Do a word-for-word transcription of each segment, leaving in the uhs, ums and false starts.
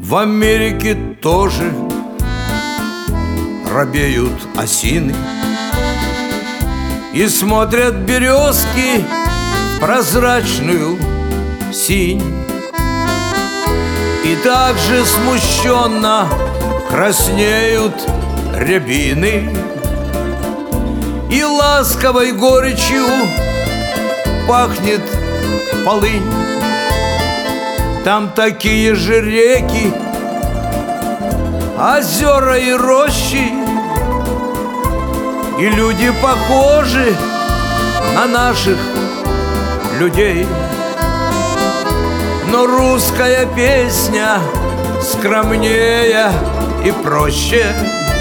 В Америке тоже робеют осины, и смотрят березки в прозрачную синь. И также смущенно краснеют рябины, и ласковой горечью пахнет полынь. Там такие же реки, озера и рощи, и люди похожи на наших людей. Но русская песня скромнее и проще,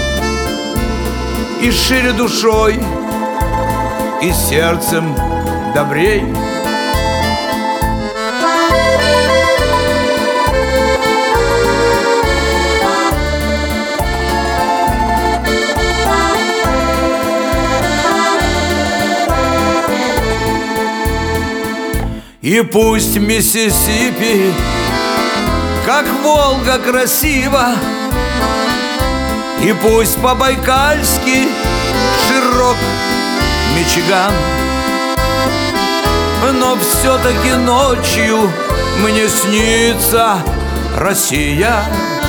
и шире душой, и сердцем добрей. И пусть Миссисипи, как Волга, красиво, и пусть по-байкальски широк Мичиган, но все-таки ночью мне снится Россия,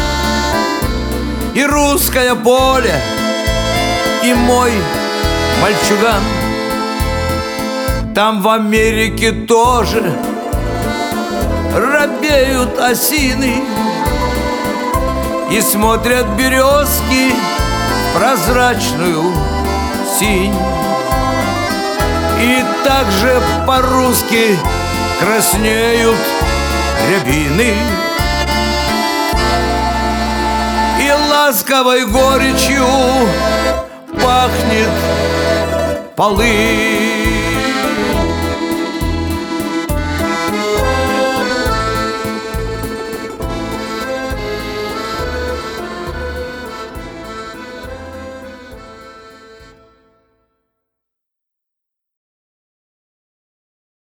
и русское поле, и мой мальчуган. Там в Америке тоже робеют осины, и смотрят березки в прозрачную синь. И также по-русски краснеют рябины, и ласковой горечью пахнет полынь.